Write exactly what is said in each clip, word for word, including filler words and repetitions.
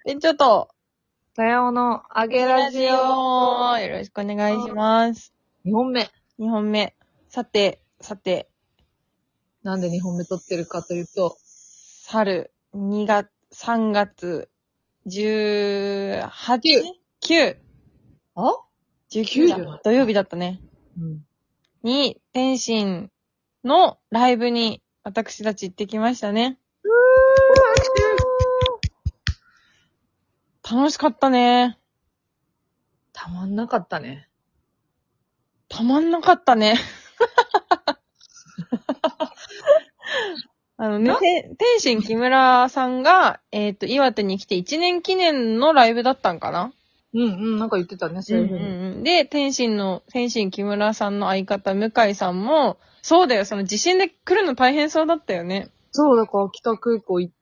で、ちょっと、 さようのあげラジオ。 よろしくお願いします。 にほんめ。 にほんめ。さて、さて、 なんでにほんめ撮ってるかというと、 春、にがつ、さんがつ、じゅうはち、きゅう、 あじゅうきゅうだきゅうじゃない土曜日だったね。 うん。 に、天心のライブに私たち行ってきましたね。楽しかったね。 たまんなかったね。 たまんなかったね。あのね、 なて天心木村さんが、えっと、岩手に来ていちねん記念のライブだったんかな。 うんうん、なんか言ってたね、そういうふうに。 んうんうん、で、天心の、天心木村さんの相方、向井さんも、そうだよ、その地震で来るの大変そうだったよね。 そう、だから北空港行って、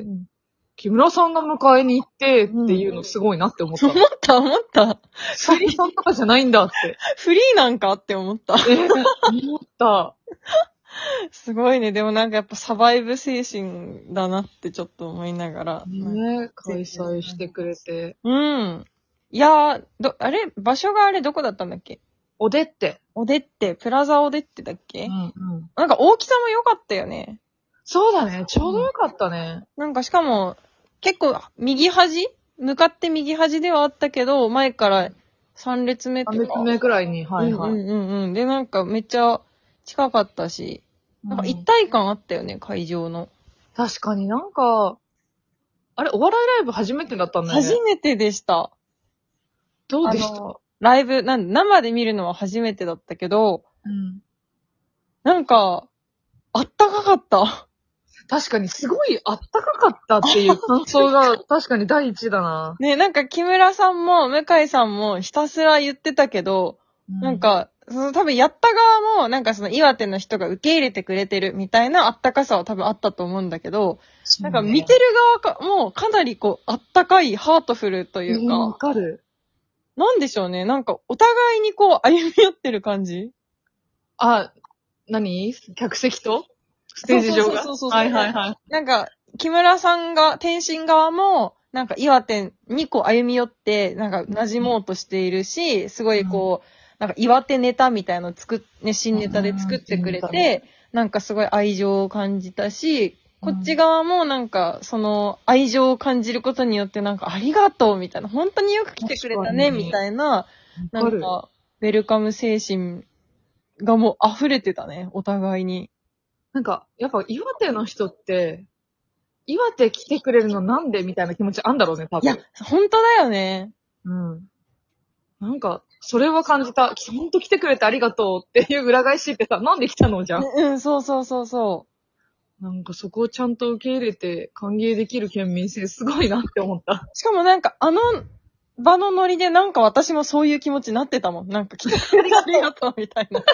木村さんが迎えに行ってっていうのすごいなって思ったの。 思った、思った。 さゆりさんとかじゃないんだって。 フリーなんかって思った。 えー、思った。 すごいね。でもなんかやっぱサバイブ精神だなってちょっと思いながら。 ねえ、開催してくれて。 うん。いやー、ど、あれ場所があれどこだったんだっけ？ おでって。 おでって、プラザおでってだっけ？ うんうん。 なんか大きさも良かったよね。 そうだね、ちょうどよかったね。 なんかしかも、結構右端向かって右端ではあったけど、前からさん列目とか。 さん列目くらいに、はいはい。 うんうんうんうん。で、なんかめっちゃ近かったし、なんか一体感あったよね、会場の。 確かになんか、あれ、お笑いライブ初めてだったんだよね。 初めてでした。 どうでした？ あの、ライブ、なん生で見るのは初めてだったけど、 うん。 なんか、あったかかった。 確かにすごいあったかかったっていう感想が確かに第一だな。 ね、なんか木村さんも向井さんもひたすら言ってたけど、 うん、 なんか、その多分やった側も、なんかその岩手の人が受け入れてくれてるみたいなあったかさは多分あったと思うんだけど、 ね、 なんか見てる側かもかなりこう、あったかい、ハートフルというか、 わかる。 なんでしょうね、なんかお互いにこう、歩み寄ってる感じ。 あ、何客席とステージ上が。 そうそうそうそう。 はいはいはい。 なんか、木村さんが、天心側も、なんか岩手にこう歩み寄って、なんか馴染もうとしているし、すごいこう、なんか岩手ネタみたいなの作っ、ね、新ネタで作ってくれて、なんかすごい愛情を感じたし、こっち側もなんか、その愛情を感じることによってなんかありがとうみたいな、本当によく来てくれたね、みたいな、なんか、ウェルカム精神がもう溢れてたね、お互いに。 なんか、やっぱ岩手の人って、岩手来てくれるのなんでみたいな気持ちあんだろうね、多分。 いや、本当だよね。 うん。なんか、それは感じた。ほんと来てくれてありがとうっていう裏返しってさ、なんで来たのじゃん。 うん、そうそうそうそう。 なんかそこをちゃんと受け入れて歓迎できる県民性すごいなって思った。 しかもなんかあの場のノリでなんか私もそういう気持ちになってたもん。なんか来てくれてありがとうみたいな。 確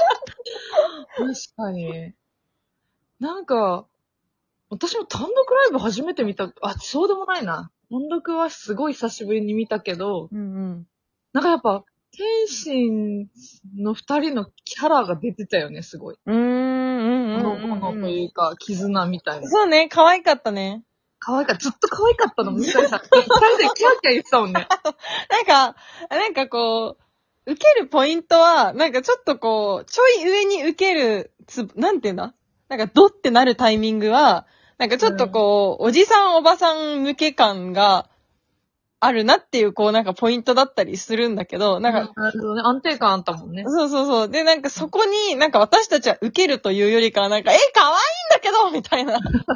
かに。なんか、私も単独ライブ初めて見た、あ、そうでもないな。単独はすごい久しぶりに見たけど、 うんうん。 なんかやっぱ、天心の二人のキャラが出てたよね、すごい。 うーん、うんうんうん、 このものというか、絆みたいな。 そうね、可愛かったね。 可愛かった。ずっと可愛かったの、向井さん。二人でキャーキャー言ってたもんね。 なんか、なんかこう、受けるポイントは、なんかちょっとこう、ちょい上に受けるつ、なんていうんだなんかドってなるタイミングは、なんかちょっとこう、うん、おじさんおばさん向け感があるなっていう、こうなんかポイントだったりするんだけど、なんか、 なるほどね。安定感あったもんね。 そうそうそう。で、なんかそこに、なんか私たちは受けるというよりかは、なんか、え、可愛いんだけどみたいな。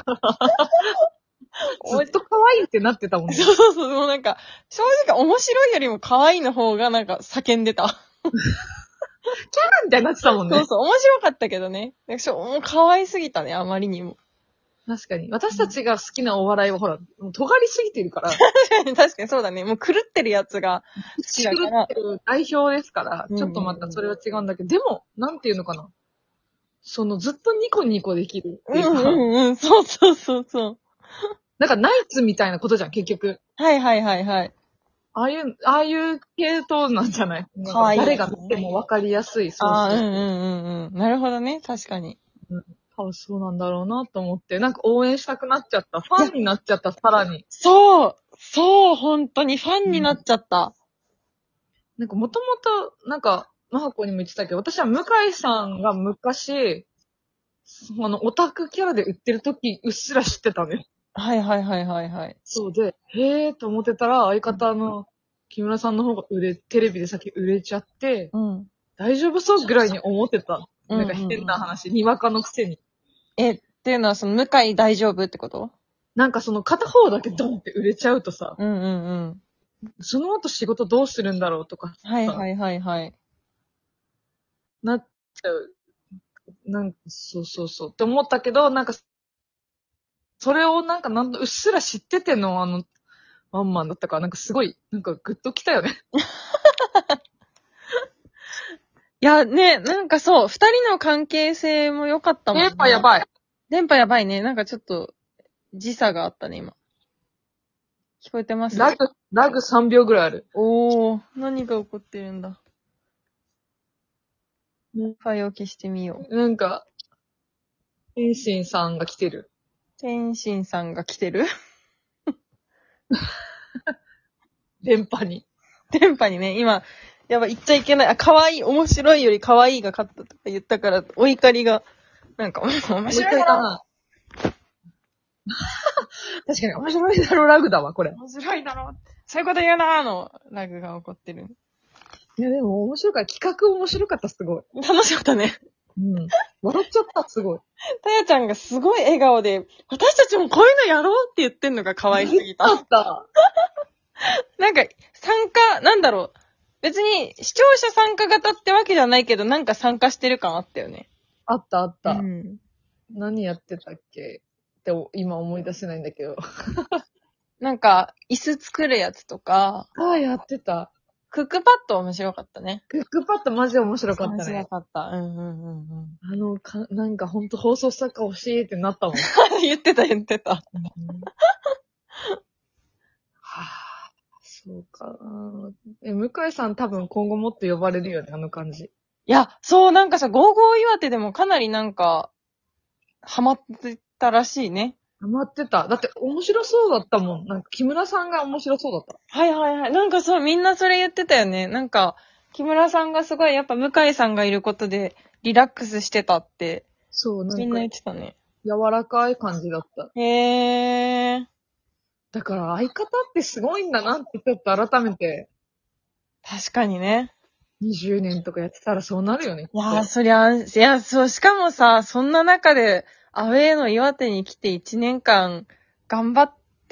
ずっと可愛いってなってたもんね。 そうそうそう。もうなんか、正直面白いよりも可愛いの方がなんか叫んでた。 キャラみたいになってたもんね。 そうそう。面白かったけどね。もう可愛すぎたね、あまりにも。 確かに。私たちが好きなお笑いはほら、尖りすぎてるから。 確かにそうだね。もう狂ってるやつが好きだから。 狂ってる代表ですから、ちょっとまたそれは違うんだけど、でも、なんていうのかな。そのずっとニコニコできるっていうか。 うんうんうん。そうそうそうそう。 なんかナイツみたいなことじゃん、結局。 はいはいはいはい。 ああいう、ああいう系統なんじゃない？ かわいい、 誰が見てもわかりやすい。 そうそう。ああ、うんうんうんうん。なるほどね。確かに。 うん。多分そうなんだろうなと思って、なんか応援したくなっちゃった。ファンになっちゃった、さらに。 そうそう、本当にファンになっちゃった。 なんかもともと、なんか、マハコにも言ってたけど、私は向井さんが昔、あの、オタクキャラで売ってる時、うっすら知ってたね。 はいはいはいはいはい。 そうで、へーと思ってたら、相方の木村さんの方が売れ、テレビで先売れちゃって、 うん。 大丈夫そうぐらいに思ってた。 うんうんうんなんか変な話、にわかのくせに。 え、っていうのはその、向井大丈夫ってこと？ なんかその片方だけドンって売れちゃうとさ、 うんうんうん。 その後仕事どうするんだろうとかさ、 はいはいはいはい。 なっちゃう。なんか、そうそうそう。って思ったけど、なんか、それをなんかなんとうっすら知っててのあの、ワンマンだったから、なんかすごい、なんかグッときたよね。 いや、ね、なんかそう、二人の関係性も良かったもんね。 電波やばい。 電波やばいね。なんかちょっと、時差があったね、今。聞こえてますラグ、ラグさんびょうぐらいある。 おー、何が起こってるんだ。 ねファイを消してみよう。 なんか、天心さんが来てる。 天心さんが来てる電波に。 電波にね、今、やばい、言っちゃいけない。あ、可愛い、面白いより可愛いが勝ったとか言ったから、お怒りが、なんか、面白いだろかな。確かに面白いだろラグだわ、これ。 面白いだろそういうこと言うなーのラグが起こってる。 いや、でも面白いから、企画面白かった、すごい。 楽しかったね。 うん。笑っちゃった、すごい。 たやちゃんがすごい笑顔で、私たちもこういうのやろうって言ってんのが可愛すぎた。 あった。 なんか、参加、なんだろう。別に、視聴者参加型ってわけじゃないけど、なんか参加してる感あったよね。 あった、あった。 うん。 何やってたっけって今思い出せないんだけど。 なんか、椅子作るやつとか、 ああ、やってた。 クックパッド面白かったね。 クックパッドマジで面白かった面白ね。 かった。うんうんうんうん。 あの、か、なんかほんと放送作家欲しいってなったもん。 言ってた言ってた。 はあ、そうか。え、向井さん多分今後もっと呼ばれるよね、あの感じ。 いや、そう、なんかさ、ゴーゴー岩手でもかなりなんか、ハマってたらしいね。 ハマってた。だって面白そうだったもん。なんか木村さんが面白そうだった。 はいはいはい。なんかそう、みんなそれ言ってたよね。なんか、木村さんがすごい、やっぱ向井さんがいることで、リラックスしてたって、 そう、なんか。 みんな言ってたね。 柔らかい感じだった。 へー。 だから相方ってすごいんだなってちょっと改めて、 確かにね。 にじゅうねんとかやってたらそうなるよね。 いやー、そりゃ、いや、そう、しかもさ、そんな中で、アウェーの岩手に来ていちねんかん、頑張って、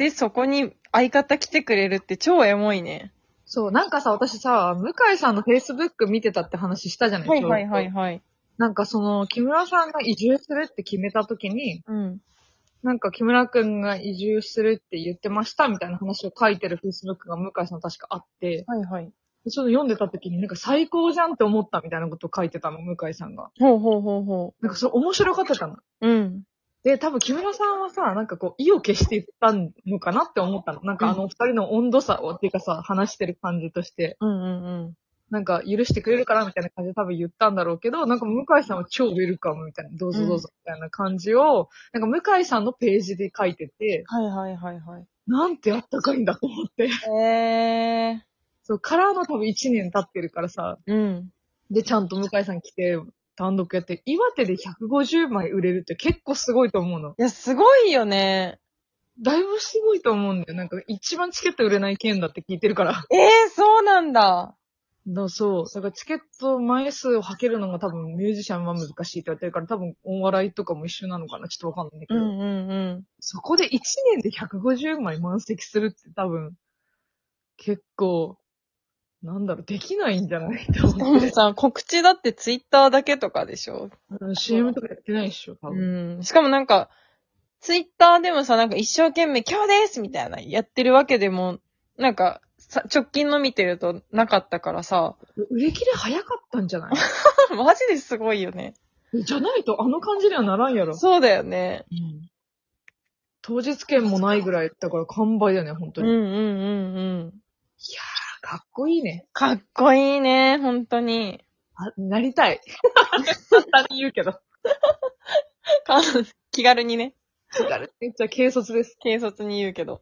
そこに相方来てくれるって超エモいね。 そう、なんかさ、私さ、向井さんの Facebook 見てたって話したじゃないはいはいはいはい。 なんかその、木村さんが移住するって決めた時に、 うん。 なんか木村くんが移住するって言ってましたみたいな話を書いてる Facebook が向井さん確かあって、 はいはい。 でその読んでた時になんか最高じゃんって思ったみたいなことを書いてたの、向井さんが。 ほうほうほうほなんかそれ面白かってたの。 う。うん。 で、多分木村さんはさ、なんかこう、意を消して言ったのかなって思ったの。なんかあの二人の温度差を、っていうかさ、話してる感じとして、 うんうんうん。 なんか許してくれるかなみたいな感じで多分言ったんだろうけど、なんか向井さんは超ウェルカムみたいな、どうぞどうぞみたいな感じを、なんか向井さんのページで書いてて、 はいはいはいはい。 なんてあったかいんだと思って。 えー。 そう、からの多分いちねん経ってるからさ、 うん。 で、ちゃんと向井さん来て、単独やって、岩手でひゃくごじゅうまい売れるって結構すごいと思うの。 いや、すごいよね。 だいぶすごいと思うんだよ。なんか一番チケット売れない県だって聞いてるから。 ええー、そうなんだ。 だそう。だからチケット枚数を履けるのが多分ミュージシャンは難しいって言ってるから多分お笑いとかも一緒なのかなちょっとわかんないんだけど。 うんうんうん。 そこでいちねんでひゃくごじゅうまい満席するって多分結構、なんだろう、できないんじゃないとで思って。 もさ、告知だってツイッターだけとかでしょ。 シーエム とかやってないっしょ、多う分。 ん。しかもなんか、ツイッターでもさ、なんか一生懸命今日ですみたいなやってるわけでも、なんか、さ直近の見てるとなかったからさ、 売れ切れ早かったんじゃないマジですごいよね。 じゃないとあの感じにはならんやろ。 そうだよね。 うん、当日券もないぐらいだから完売だよね、本当に。 うんうんうんうん。 いやー、かっこいいね。 かっこいいね、本当に。 あ、なりたい。簡単に言うけど。 か気軽にね。 気軽に言っちゃ軽率です。 軽率に言うけど。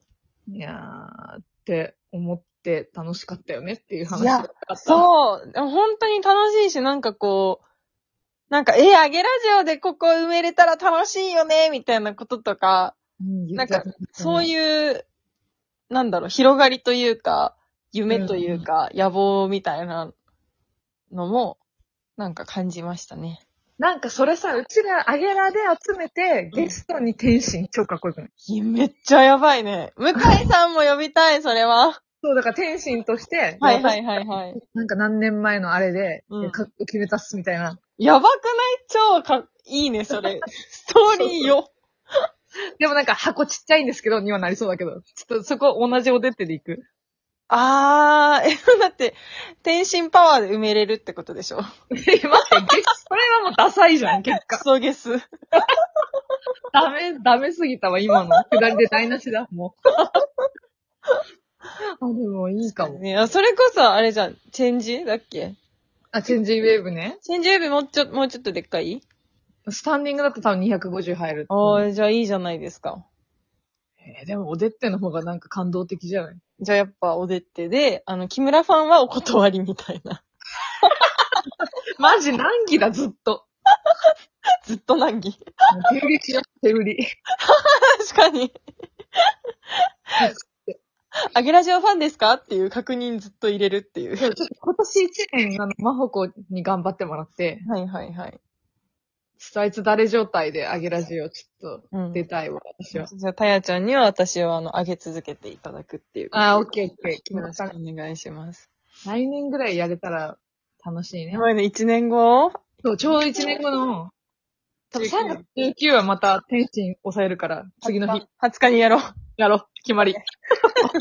いやー、って思って楽しかったよねっていう話いやだった。 そう。本当に楽しいし、なんかこう、なんか、え、あげラジオでここ埋めれたら楽しいよね、みたいなこととか、 うんなんか、そうう。 いう、なんだろう、広がりというか、夢というか、野望みたいなのも、なんか感じましたね。 なんかそれさ、うちらアゲラで集めて、ゲストに天心超かっこよくない？ いやめっちゃやばいね。向井さんも呼びたい、それは。 そう、だから天心として、 はいはいはいはい。 私なんか何年前のあれで、 うんえかっこ決めたっすみたいな。 やばくない？超か、いいね、それ。ストーリーよ。 でもなんか箱ちっちゃいんですけど、にはなりそうだけど。ちょっとそこ同じおでってでいく。 あー、え、だって、天心パワーで埋めれるってことでしょ。 え、待って、ゲス、それはもうダサいじゃん、結ク果。 ソゲス。 ダメ、ダメすぎたわ、今の。左で台無しだ、もう。あ、でもいいかも。 ね、あそれこそ、あれじゃん、チェンジだっけ？ あ、チェンジウェーブね。 チェンジウェーブもうちょ、もうちょっとでっかい？ スタンディングだと多分にひゃくごじゅう入る。 あー、じゃあいいじゃないですか。 えーでもおでっての方がなんか感動的じゃない？ じゃあやっぱおでってで、あの、木村ファンはお断りみたいな。 マジ難儀だ、ずっと。 ずっと難儀。 手売りしよう、手売り。 確かに。あげラジオファンですかっていう確認ずっと入れるっていう。 ちょっと今年一年、あの、まほこに頑張ってもらって、 はいはいはい。 ちょっとあいつ誰状態であげラジオちょっとうん。 出たいわ、私は。 じゃあ、たやちゃんには私はあの、あげ続けていただくっていう。 あー、オッケーオッケー。決まったよろしく。お願いします。 来年ぐらいやれたら楽しいねや。ばいね、一年後そう、ちょうど一年後の、多分さんがつじゅうくにちはまた天心抑えるから、次の日。 はつかにやろう。 やろう。決まり。